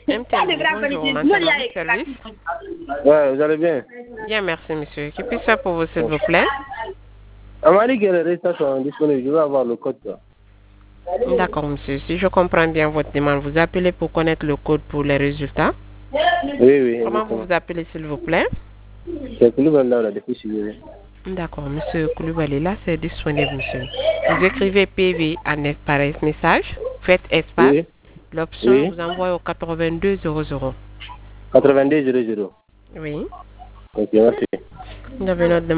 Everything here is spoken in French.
MTN, bonjour, maintenant votre service. Ouais, vous allez bien? Bien, merci, monsieur. Que puis-je faire pour vous, s'il vous plaît? On m'a dit que les résultats sont disponibles. Je vais avoir le code. Quoi. D'accord, monsieur. Si je comprends bien votre demande, vous appelez pour connaître le code pour les résultats. Oui, Comment vous exactement. vous appelez, s'il vous plaît? C'est que nous là, depuis Chili. D'accord, monsieur Koulibaly, là, c'est disponible, monsieur. Vous écrivez PV en pareil message, faites espace, Oui, l'option oui. vous envoie au 8200. 82 00. Oui. Ok, merci. Vous avez notre